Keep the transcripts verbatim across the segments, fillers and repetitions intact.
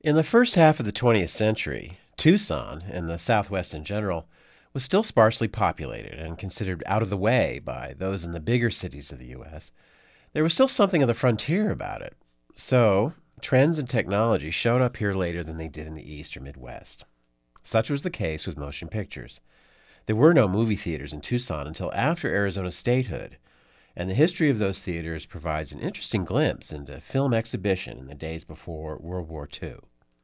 In the first half of the twentieth century, Tucson, and the Southwest in general, was still sparsely populated and considered out of the way by those in the bigger cities of the U S. There was still something of the frontier about it. So, trends and technology showed up here later than they did in the East or Midwest. Such was the case with motion pictures. There were no movie theaters in Tucson until after Arizona's statehood, and the history of those theaters provides an interesting glimpse into film exhibition in the days before World War Two.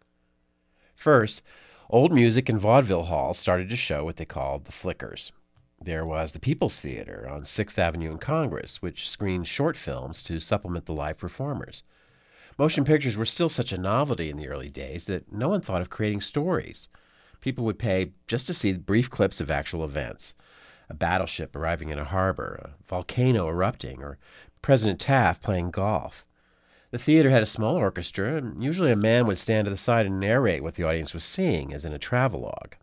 First, old music and vaudeville halls started to show what they called the flickers. There was the People's Theater on sixth Avenue and Congress, which screened short films to supplement the live performers. Motion pictures were still such a novelty in the early days that no one thought of creating stories. People would pay just to see brief clips of actual events. A battleship arriving in a harbor, a volcano erupting, or President Taft playing golf. The theater had a small orchestra, and usually a man would stand to the side and narrate what the audience was seeing, as in a travelogue.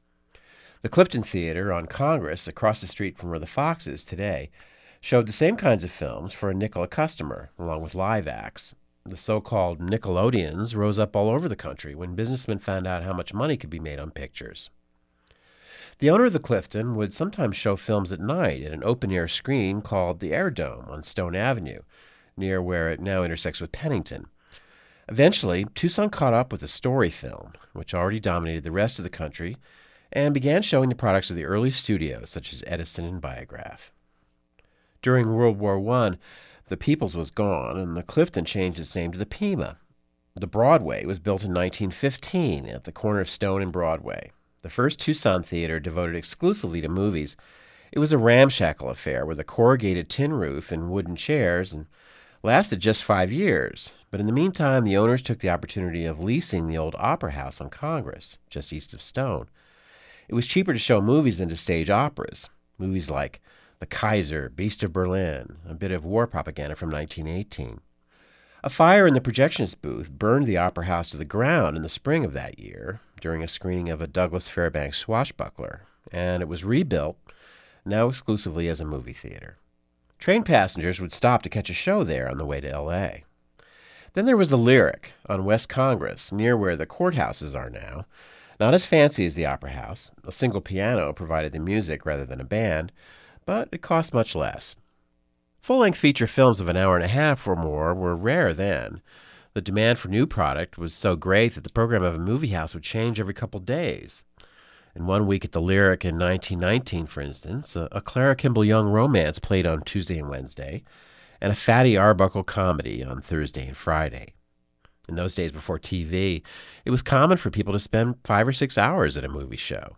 The Clifton Theater on Congress, across the street from where the Fox is today, showed the same kinds of films for a nickel a customer, along with live acts. The so-called Nickelodeons rose up all over the country when businessmen found out how much money could be made on pictures. The owner of the Clifton would sometimes show films at night at an open-air screen called the Air Dome on Stone Avenue, near where it now intersects with Pennington. Eventually, Tucson caught up with the story film, which already dominated the rest of the country, and began showing the products of the early studios, such as Edison and Biograph. During World War One, the People's was gone, and the Clifton changed its name to the Pima. The Broadway was built in nineteen fifteen at the corner of Stone and Broadway, the first Tucson theater devoted exclusively to movies. It was a ramshackle affair with a corrugated tin roof and wooden chairs, and lasted just five years, but in the meantime the owners took the opportunity of leasing the old Opera House on Congress, just east of Stone. It was cheaper to show movies than to stage operas, movies like The Kaiser, Beast of Berlin, a bit of war propaganda from nineteen eighteen. A fire in the projectionist booth burned the Opera House to the ground in the spring of that year during a screening of a Douglas Fairbanks swashbuckler, and it was rebuilt, now exclusively as a movie theater. Train passengers would stop to catch a show there on the way to L A. Then there was the Lyric on West Congress, near where the courthouses are now. Not as fancy as the Opera House. A single piano provided the music rather than a band, but it cost much less. Full-length feature films of an hour and a half or more were rare then. The demand for new product was so great that the program of a movie house would change every couple days. In one week at the Lyric in nineteen nineteen, for instance, a, a Clara Kimball Young romance played on Tuesday and Wednesday, and a Fatty Arbuckle comedy on Thursday and Friday. In those days before T V, it was common for people to spend five or six hours at a movie show.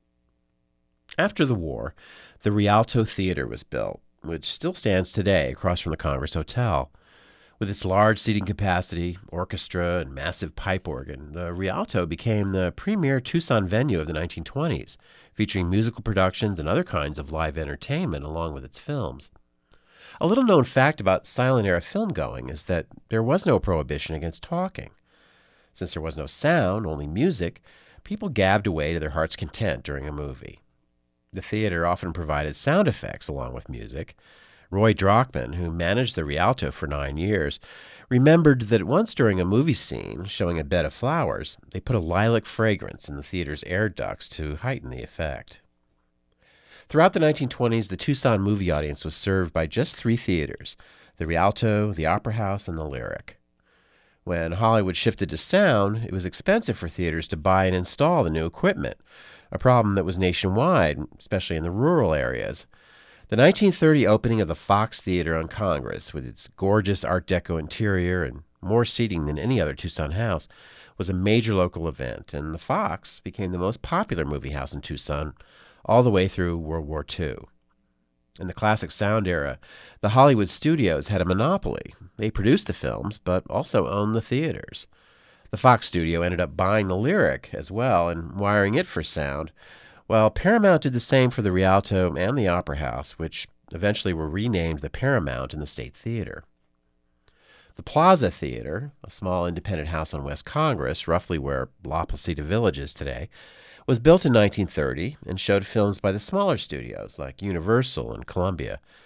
After the war, the Rialto Theater was built, which still stands today across from the Congress Hotel. With its large seating capacity, orchestra, and massive pipe organ, the Rialto became the premier Tucson venue of the nineteen twenties, featuring musical productions and other kinds of live entertainment along with its films. A little-known fact about silent-era film-going is that there was no prohibition against talking. Since there was no sound, only music, people gabbed away to their heart's content during a movie. The theater often provided sound effects along with music. Roy Drockman, who managed the Rialto for nine years, remembered that once during a movie scene showing a bed of flowers, they put a lilac fragrance in the theater's air ducts to heighten the effect. Throughout the nineteen twenties, the Tucson movie audience was served by just three theaters, the Rialto, the Opera House, and the Lyric. When Hollywood shifted to sound, it was expensive for theaters to buy and install the new equipment, a problem that was nationwide, especially in the rural areas. The nineteen thirty opening of the Fox Theater on Congress, with its gorgeous Art Deco interior and more seating than any other Tucson house, was a major local event, and the Fox became the most popular movie house in Tucson all the way through World War Two. In the classic sound era, the Hollywood studios had a monopoly. They produced the films, but also owned the theaters. The Fox studio ended up buying the Lyric as well and wiring it for sound, while Paramount did the same for the Rialto and the Opera House, which eventually were renamed the Paramount and the State Theater. The Plaza Theater, a small independent house on West Congress, roughly where La Placita Village is today, was built in nineteen thirty and showed films by the smaller studios like Universal and Columbia.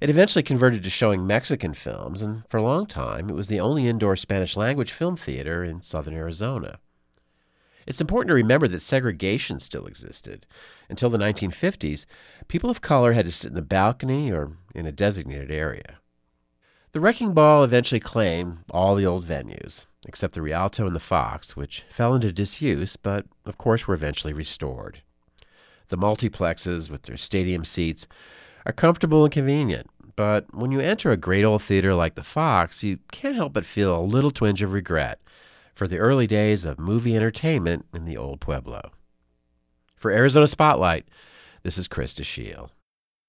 It eventually converted to showing Mexican films, and for a long time, it was the only indoor Spanish-language film theater in southern Arizona. It's important to remember that segregation still existed. Until the nineteen fifties, people of color had to sit in the balcony or in a designated area. The Wrecking Ball eventually claimed all the old venues, except the Rialto and the Fox, which fell into disuse, but of course were eventually restored. The multiplexes, with their stadium seats, are comfortable and convenient, but when you enter a great old theater like the Fox, you can't help but feel a little twinge of regret for the early days of movie entertainment in the old Pueblo. For Arizona Spotlight, this is Chris DeShiel.